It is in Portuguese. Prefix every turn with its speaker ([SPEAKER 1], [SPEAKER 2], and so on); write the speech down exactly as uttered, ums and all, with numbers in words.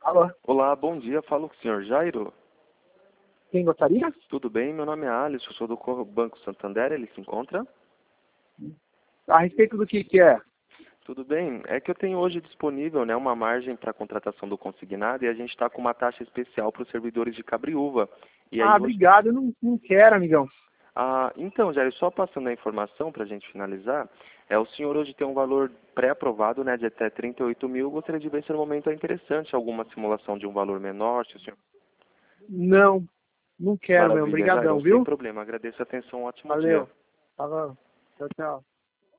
[SPEAKER 1] Alô,
[SPEAKER 2] Olá, bom dia. Falo com o senhor Jairo.
[SPEAKER 1] quem gostaria?
[SPEAKER 2] Tudo bem? Meu nome é Alisson, sou do Corro Banco Santander. Ele se encontra?
[SPEAKER 1] A respeito do que que é?
[SPEAKER 2] Tudo bem. É que eu tenho hoje disponível, né, uma margem para contratação do consignado e a gente está com uma taxa especial para os servidores de Cabriúva. E
[SPEAKER 1] Ah,
[SPEAKER 2] aí hoje...
[SPEAKER 1] obrigado, eu não, não quero, amigão.
[SPEAKER 2] Ah, então, Jairo, só passando a informação para a gente finalizar, é, o senhor hoje tem um valor pré-aprovado, né, de até trinta e oito mil. Gostaria de ver se no momento é interessante alguma simulação de um valor menor, se o senhor...
[SPEAKER 1] Não, não quero mesmo.
[SPEAKER 2] Maravilha, Jairo,
[SPEAKER 1] Obrigadão,
[SPEAKER 2] sem
[SPEAKER 1] viu?
[SPEAKER 2] problema. Agradeço a atenção, um ótimo dia.
[SPEAKER 1] Valeu. Tá bom. Tchau, tchau.